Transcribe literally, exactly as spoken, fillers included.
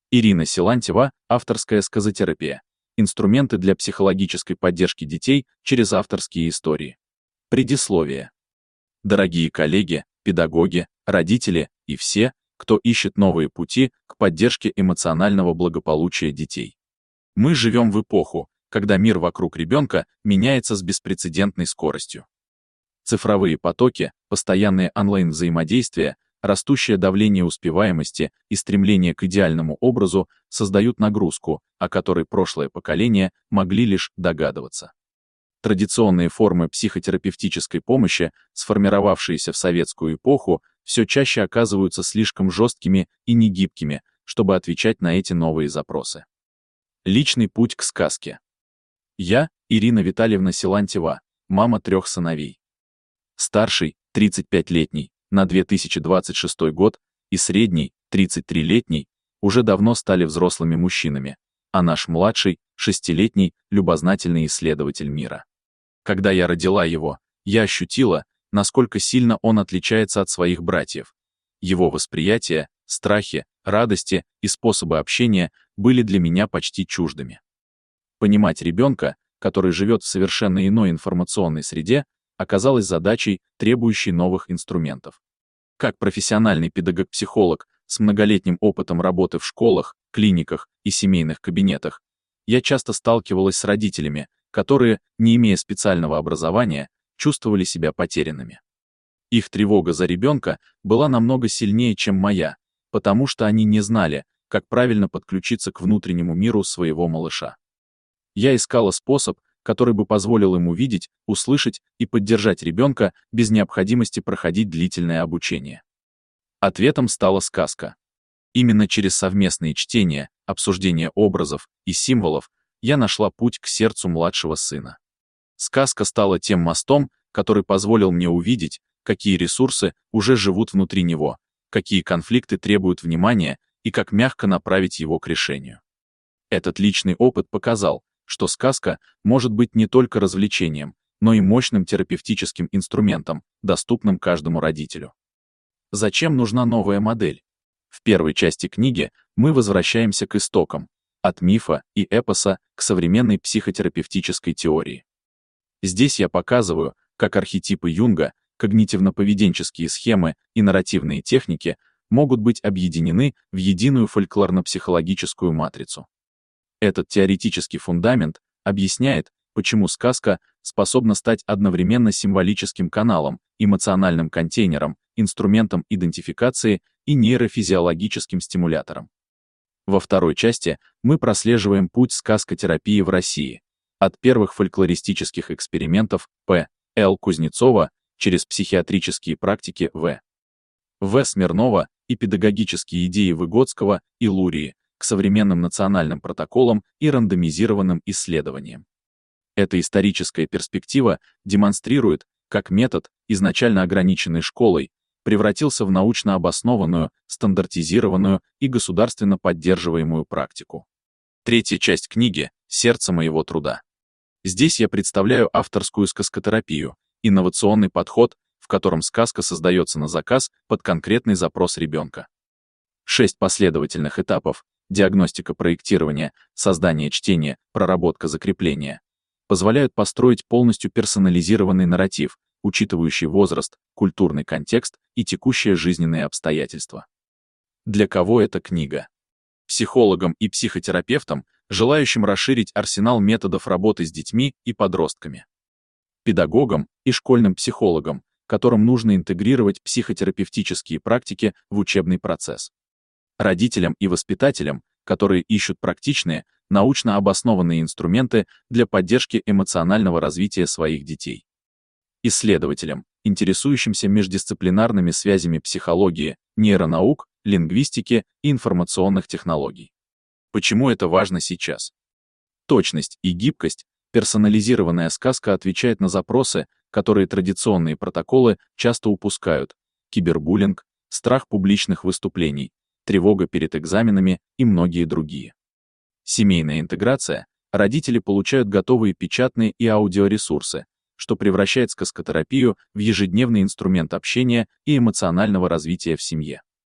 Ирина Силантьева, авторская сказотерапия. Инструменты для психологической поддержки детей через авторские истории. Предисловие. Дорогие коллеги, педагоги, родители и все, кто ищет новые пути к поддержке эмоционального благополучия детей. Мы живем в эпоху, когда мир вокруг ребенка меняется с беспрецедентной скоростью. Цифровые потоки, постоянные онлайн-взаимодействия, растущее давление успеваемости и стремление к идеальному образу создают нагрузку, о которой прошлое поколение могли лишь догадываться. Традиционные формы психотерапевтической помощи, сформировавшиеся в советскую эпоху, все чаще оказываются слишком жесткими и негибкими, чтобы отвечать на эти новые запросы. Личный путь к сказке. Я, Ирина Витальевна Силантьева, мама трех сыновей. Старший, тридцатипятилетний, на две тысячи двадцать шестой год, и средний, тридцатитрилетний, уже давно стали взрослыми мужчинами, а наш младший, шестилетний, любознательный исследователь мира. Когда я родила его, я ощутила, насколько сильно он отличается от своих братьев. Его восприятие, страхи, радости и способы общения были для меня почти чуждыми. Понимать ребенка, который живет в совершенно иной информационной среде, оказалась задачей, требующей новых инструментов. Как профессиональный педагог-психолог с многолетним опытом работы в школах, клиниках и семейных кабинетах, я часто сталкивалась с родителями, которые, не имея специального образования, чувствовали себя потерянными. Их тревога за ребенка была намного сильнее, чем моя, потому что они не знали, как правильно подключиться к внутреннему миру своего малыша. Я искала способ, который бы позволил ему видеть, услышать и поддержать ребенка без необходимости проходить длительное обучение. Ответом стала сказка. Именно через совместные чтения, обсуждение образов и символов я нашла путь к сердцу младшего сына. Сказка стала тем мостом, который позволил мне увидеть, какие ресурсы уже живут внутри него, какие конфликты требуют внимания и как мягко направить его к решению. Этот личный опыт показал, что сказка может быть не только развлечением, но и мощным терапевтическим инструментом, доступным каждому родителю. Зачем нужна новая модель? В первой части книги мы возвращаемся к истокам, от мифа и эпоса к современной психотерапевтической теории. Здесь я показываю, как архетипы Юнга, когнитивно-поведенческие схемы и нарративные техники могут быть объединены в единую фольклорно-психологическую матрицу. Этот теоретический фундамент объясняет, почему сказка способна стать одновременно символическим каналом, эмоциональным контейнером, инструментом идентификации и нейрофизиологическим стимулятором. Во второй части мы прослеживаем путь сказкотерапии в России, от первых фольклористических экспериментов П. Л. Кузнецова через психиатрические практики В. В. Смирнова и педагогические идеи Выгодского и Лурии к современным национальным протоколам и рандомизированным исследованиям. Эта историческая перспектива демонстрирует, как метод, изначально ограниченный школой, превратился в научно обоснованную, стандартизированную и государственно поддерживаемую практику. Третья часть книги «Сердце моего труда». Здесь я представляю авторскую сказкотерапию, инновационный подход, в котором сказка создается на заказ под конкретный запрос ребенка. Шесть последовательных этапов — диагностика проектирования, создание чтения, проработка закрепления — позволяют построить полностью персонализированный нарратив, учитывающий возраст, культурный контекст и текущие жизненные обстоятельства. Для кого эта книга? Психологам и психотерапевтам, желающим расширить арсенал методов работы с детьми и подростками. Педагогам и школьным психологам, которым нужно интегрировать психотерапевтические практики в учебный процесс. Родителям и воспитателям, которые ищут практичные, научно обоснованные инструменты для поддержки эмоционального развития своих детей. Исследователям, интересующимся междисциплинарными связями психологии, нейронаук, лингвистики и информационных технологий. Почему это важно сейчас? Точность и гибкость, персонализированная сказка отвечает на запросы, которые традиционные протоколы часто упускают: кибербуллинг, страх публичных выступлений, тревога перед экзаменами и многие другие. Семейная интеграция. Родители получают готовые печатные и аудиоресурсы, что превращает сказкотерапию в ежедневный инструмент общения и эмоционального развития в семье.